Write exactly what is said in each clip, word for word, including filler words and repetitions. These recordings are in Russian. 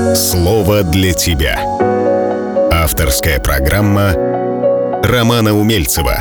Слово для тебя. Авторская программа Романа Умельцева.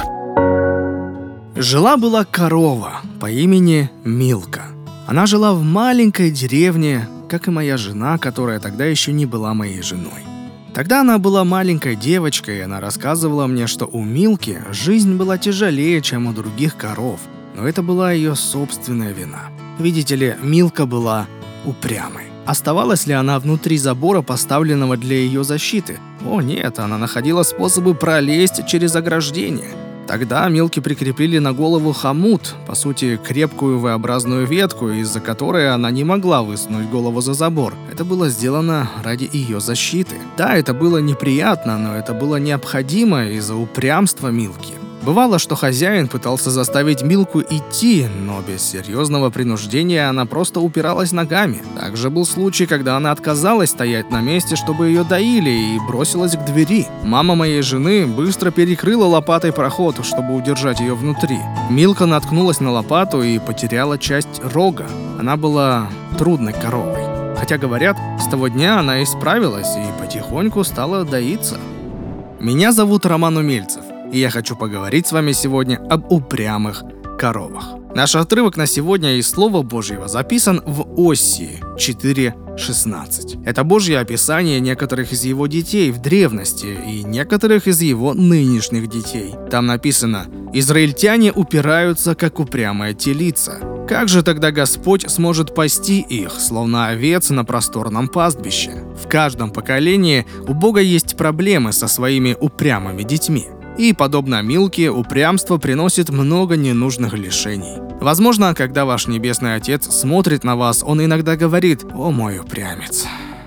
Жила-была корова по имени Милка. Она жила в маленькой деревне, как и моя жена, которая тогда еще не была моей женой. Тогда она была маленькой девочкой, и она рассказывала мне, что у Милки жизнь была тяжелее, чем у других коров, но это была ее собственная вина. Видите ли, Милка была упрямой. Оставалась ли она внутри забора, поставленного для ее защиты? О нет, она находила способы пролезть через ограждение. Тогда Милке прикрепили на голову хомут, по сути, крепкую V-образную ветку, из-за которой она не могла высунуть голову за забор. Это было сделано ради ее защиты. Да, это было неприятно, но это было необходимо из-за упрямства Милки. Бывало, что хозяин пытался заставить Милку идти, но без серьезного принуждения она просто упиралась ногами. Также был случай, когда она отказалась стоять на месте, чтобы ее доили, и бросилась к двери. Мама моей жены быстро перекрыла лопатой проход, чтобы удержать ее внутри. Милка наткнулась на лопату и потеряла часть рога. Она была трудной коровой. Хотя, говорят, с того дня она исправилась и потихоньку стала доиться. Меня зовут Роман Умельцев. И я хочу поговорить с вами сегодня об упрямых коровах. Наш отрывок на сегодня из Слова Божьего записан в Осии четыре шестнадцать. Это Божье описание некоторых из его детей в древности и некоторых из его нынешних детей. Там написано: «Израильтяне упираются, как упрямая телица. Как же тогда Господь сможет пасти их, словно овец на просторном пастбище?» В каждом поколении у Бога есть проблемы со своими упрямыми детьми. И, подобно Милке, упрямство приносит много ненужных лишений. Возможно, когда ваш Небесный Отец смотрит на вас, Он иногда говорит: «О, мой упрямец».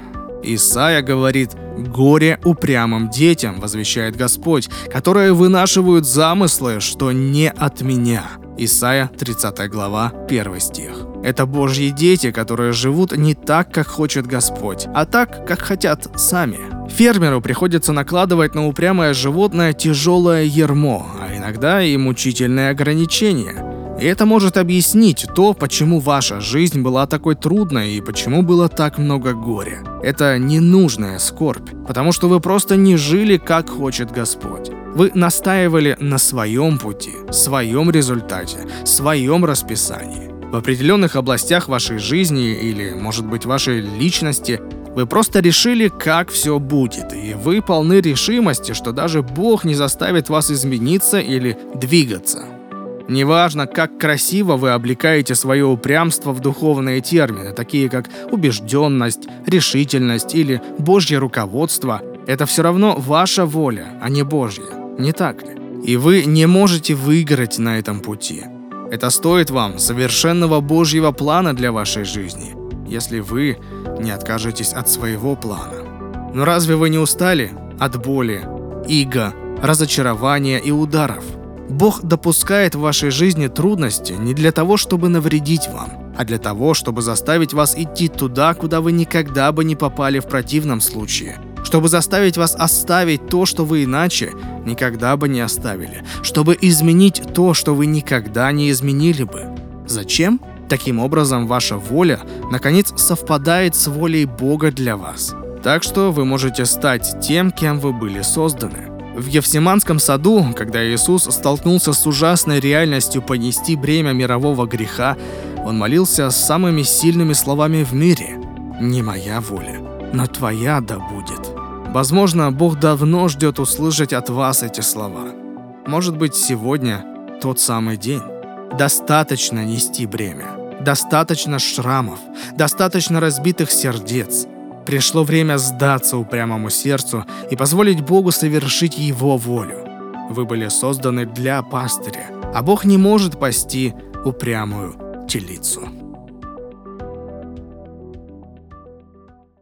Исайя говорит: «Горе упрямым детям, возвещает Господь, которые вынашивают замыслы, что не от меня». Исайя тридцатая глава, первый стих. Это Божьи дети, которые живут не так, как хочет Господь, а так, как хотят сами. Фермеру приходится накладывать на упрямое животное тяжелое ярмо, а иногда и мучительные ограничения. И это может объяснить то, почему ваша жизнь была такой трудной и почему было так много горя. Это ненужная скорбь, потому что вы просто не жили, как хочет Господь. Вы настаивали на своем пути, своем результате, своем расписании. В определенных областях вашей жизни или, может быть, вашей личности вы просто решили, как все будет, и вы полны решимости, что даже Бог не заставит вас измениться или двигаться. Неважно, как красиво вы облекаете свое упрямство в духовные термины, такие как убежденность, решительность или Божье руководство, это все равно ваша воля, а не Божья, не так ли? И вы не можете выиграть на этом пути. Это стоит вам совершенного Божьего плана для вашей жизни, если вы не откажетесь от своего плана. Но разве вы не устали от боли, иго, разочарования и ударов? Бог допускает в вашей жизни трудности не для того, чтобы навредить вам, а для того, чтобы заставить вас идти туда, куда вы никогда бы не попали в противном случае, чтобы заставить вас оставить то, что вы иначе никогда бы не оставили, чтобы изменить то, что вы никогда не изменили бы. Зачем? Таким образом, ваша воля, наконец, совпадает с волей Бога для вас. Так что вы можете стать тем, кем вы были созданы. В Гефсиманском саду, когда Иисус столкнулся с ужасной реальностью понести бремя мирового греха, Он молился самыми сильными словами в мире: «Не моя воля, но Твоя да будет». Возможно, Бог давно ждет услышать от вас эти слова. Может быть, сегодня тот самый день. Достаточно нести бремя. Достаточно шрамов, достаточно разбитых сердец. Пришло время сдаться упрямому сердцу и позволить Богу совершить Его волю. Вы были созданы для пастыря, а Бог не может пасти упрямую телицу.